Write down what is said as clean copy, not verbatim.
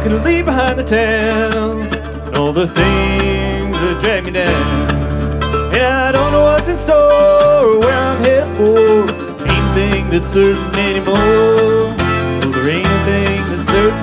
can leave behind the town and all the things that drag me down. And I don't know what's in store or where I'm headed for. Anything that's certain anymore.